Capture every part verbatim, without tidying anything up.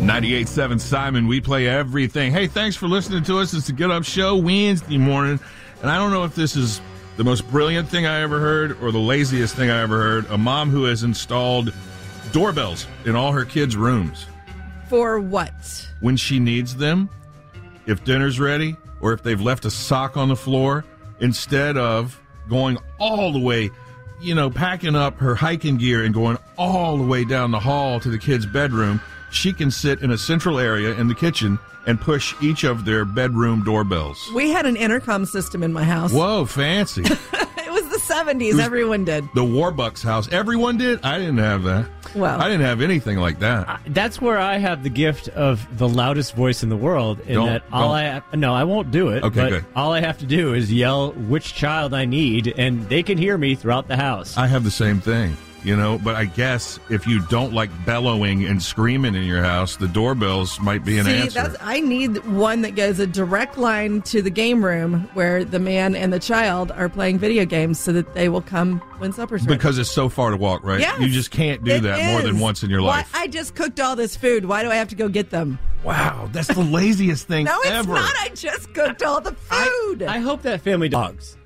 ninety-eight point seven Simon, we play everything. Hey, thanks for listening to us. It's the Get Up Show Wednesday morning. And I don't know if this is the most brilliant thing I ever heard or the laziest thing I ever heard. A mom who has installed doorbells in all her kids' rooms. For what? When she needs them, if dinner's ready, or if they've left a sock on the floor, instead of going all the way, you know, packing up her hiking gear and going all the way down the hall to the kids' bedroom, she can sit in a central area in the kitchen and push each of their bedroom doorbells. We had an intercom system in my house. Whoa, fancy. It was the seventies. Everyone did. The Warbucks house. Everyone did? I didn't have that. Well, I didn't have anything like that. Uh, that's where I have the gift of the loudest voice in the world. In Don't- that all don't. I no, I won't do it. Okay, but good. All I have to do is yell which child I need, and they can hear me throughout the house. I have the same thing, you know, but I guess if you don't like bellowing and screaming in your house, the doorbells might be an See, answer. that's, I need one that goes a direct line to the game room where the man and the child are playing video games so that they will come when supper's ready. Because it's so far to walk, right? Yes, You just can't do it that more than is. once in your Why- life. I just cooked all this food. Why do I have to go get them? Wow, that's the laziest thing No, it's ever. not. I just cooked all the food. I hope that family dogs.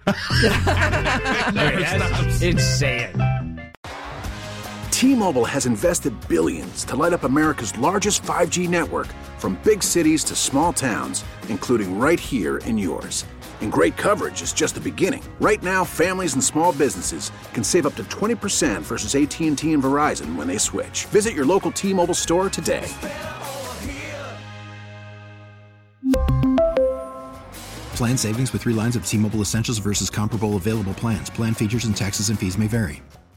That's insane. T-Mobile has invested billions to light up America's largest five G network, from big cities to small towns, including right here in yours. And great coverage is just the beginning. Right now, families and small businesses can save up to twenty percent versus A T and T and Verizon when they switch. Visit your local T-Mobile store today. Plan savings with three lines of T-Mobile Essentials versus comparable available plans. Plan features and taxes and fees may vary.